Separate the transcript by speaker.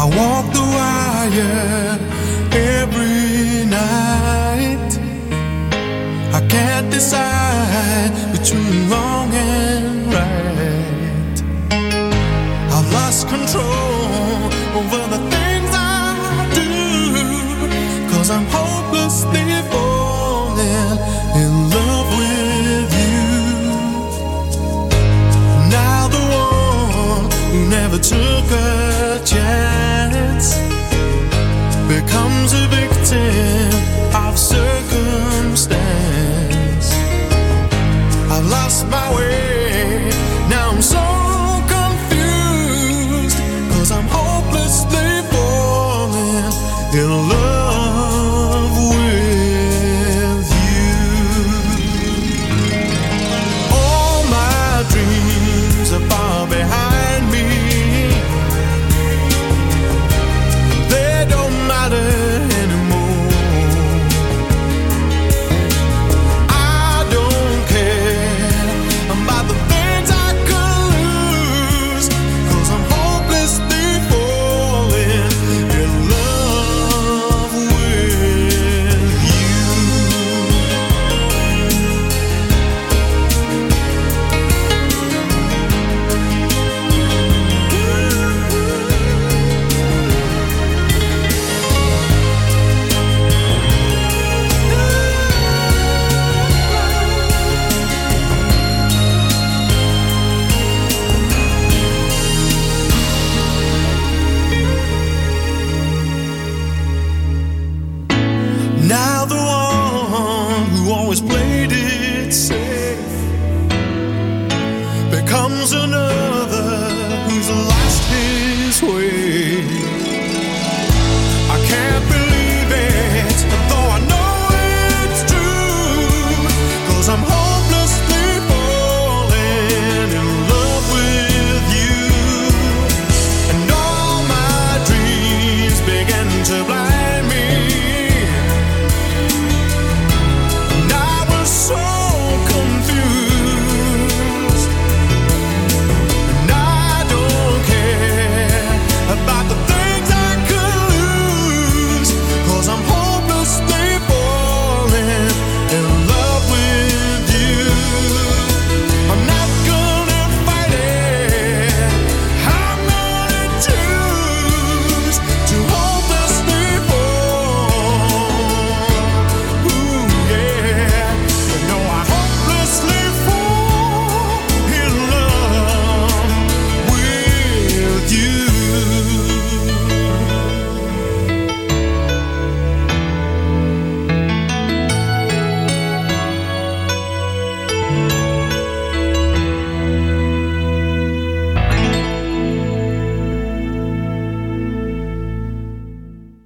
Speaker 1: I walk the wire every night. I can't decide between wrong and right. I've lost control over the things I do, 'cause I'm hopelessly falling in love with you. Now the one who never took a chance becomes a victim of circumstance. I've lost my way, now I'm so confused, 'cause I'm hopelessly falling in love with you. All my dreams are far behind me. They don't matter anymore. I don't care about the things I could lose, 'cause I'm hopelessly falling in love with you. Now the one who always played it safe becomes another who's lost his way.